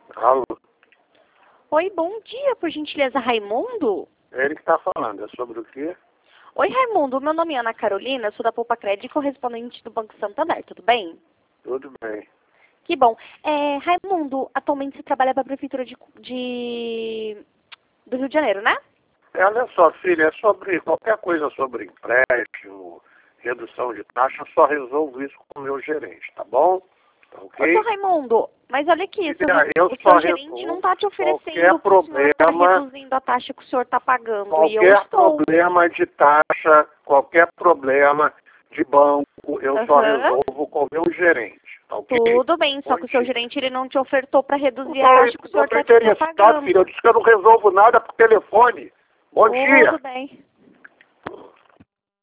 Alô, Oi, bom dia, por gentileza, Raimundo? é ele que está falando. É sobre o quê? Oi, Raimundo, meu nome é Ana Carolina, sou da Poupa Crédito, correspondente do Banco Santander, tudo bem? Tudo bem. Que bom. Raimundo, atualmente você trabalha para a Prefeitura do Rio de Janeiro, né? Olha só, filha, é sobre qualquer coisa sobre empréstimo, redução de taxa, eu só resolvo isso com o meu gerente, tá bom? Tá Ô, seu ok? Raimundo, mas olha aqui, Filha, eu o só seu gerente não resolvo está te qualquer oferecendo para o senhor estar problema, reduzindo a taxa que o senhor está pagando, e eu qualquer estou. problema de taxa, qualquer problema de banco, eu só Aham. resolvo com o meu gerente, tá ok? Tudo bem, só Bom que o seu dia. gerente ele não te ofertou para reduzir a Não, taxa que o eu senhor estou está interessado, pagando. filha. Eu disse que eu não resolvo nada por telefone. Bom dia. Tudo bem.